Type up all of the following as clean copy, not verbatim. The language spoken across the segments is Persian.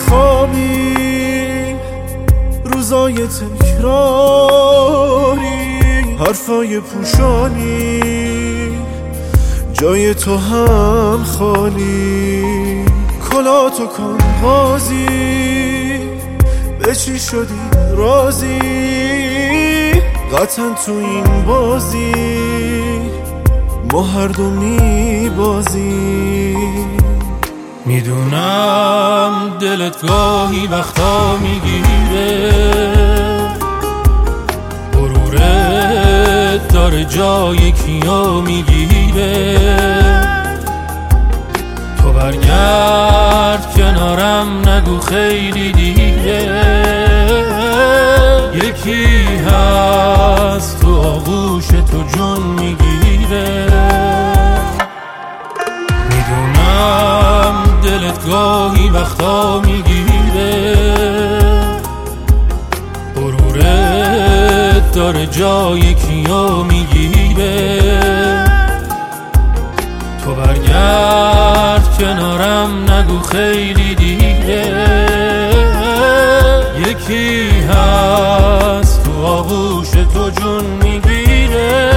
خوابی روزای تکراری حرفای پوشانی جای تو هم خالی کلاتو کن قاضی به چی شدی راضی قطعا تو این بازی ما هر دو میبازی میدونم دلت گاهی وقتا میگیره غرورت داره جای کیا میگیره تو برگرد کنارم نگو خیلی دیره یکی هست تو آغوش تو جون میگیره میدونم دلت گاهی وقتا میگیره غرورت داره جای کیا میگیره تو برگرد کنارم نگو خیلی دیره یکی هست تو آغوش تو جون میگیره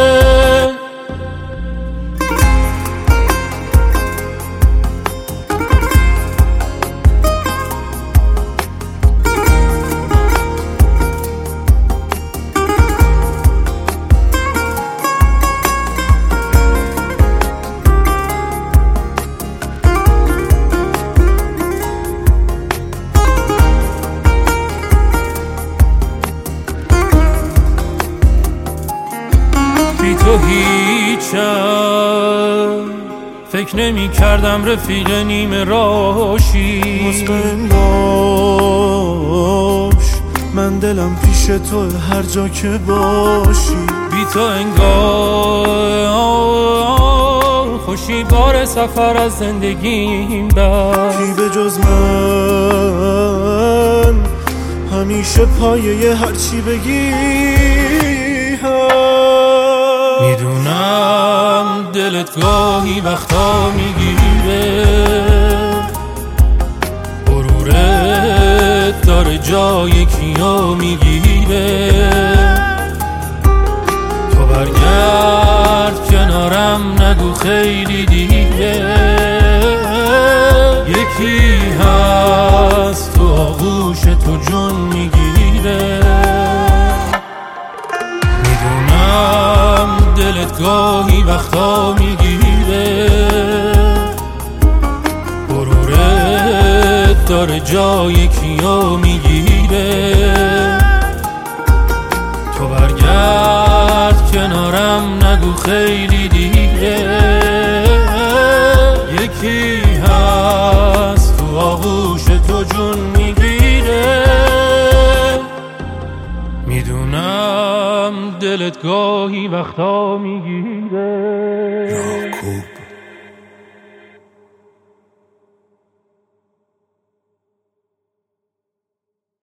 بی تو هیچم فکر نمی کردم رفیق نیمه راشی مطمئن باش من دلم پیش تو هر جا که باشی بی تو انگار خوشی بار سفر از زندگیم بر کی به جز من همیشه پایه هرچی بگی میدونم دلت گاهی وقتا میگیره غرورت داره جای کیا میگیره تو برگرد کنارم نگو خیلی دیره یکی هست تو آغوش تو جون میگیره میدونم دلت گاهی وقتا میگیره غرورت داره جای کیا میگیره تو برگرد کنارم نگو خیلی دیره یکی هست تو آغوش تو جون میگیره میدونم دلت گاهی وقتا میگیره